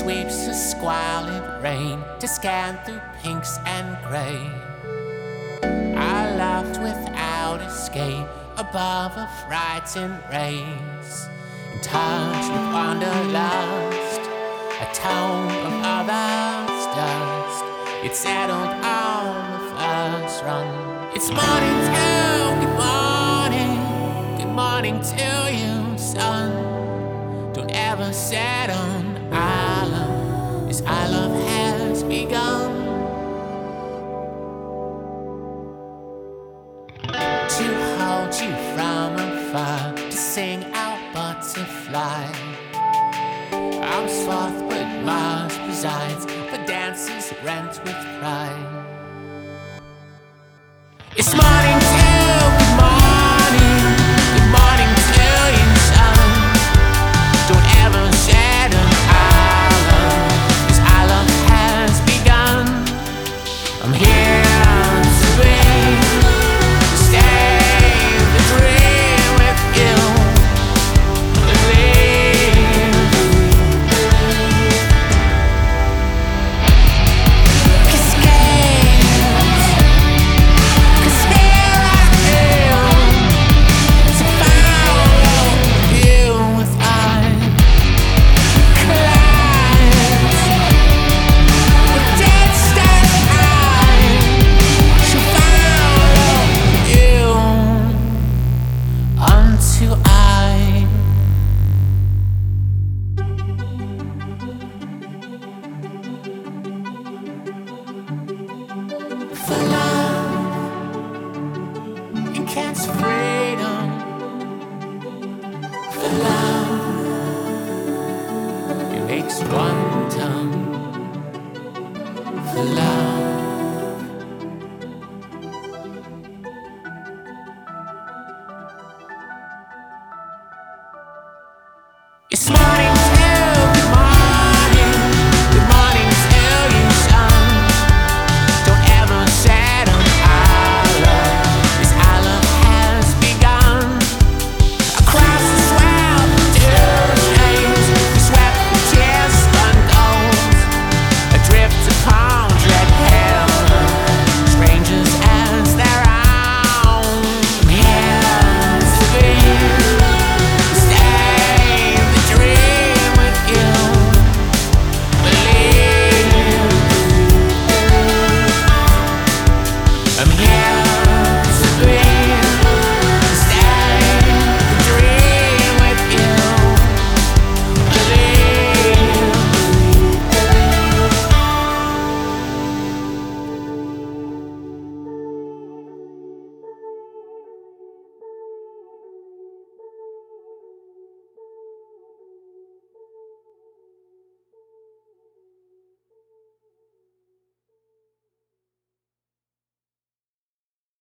sweeps a squalid rain to scan through pinks and gray. I laughed without escape above a frightened race, in touch with wanderlust, a tone of others' dust. It settled on the first run. It's morning too, good morning to you, son. Don't ever settle, our love, this our love has begun. To hold you from afar, to sing out butterfly. I'm sloth, but Mars presides, the dances rent with pride. It's morning too, good morning to you, son. Don't ever shadow our love, 'cause our love has begun. I'm here to bring, to stay the dream with you, believe. 'Cause here I am to follow you with eyes. Dead stars eyes shall follow you unto I. For love encants freedom. For love it makes one tongue. For love, it's morning.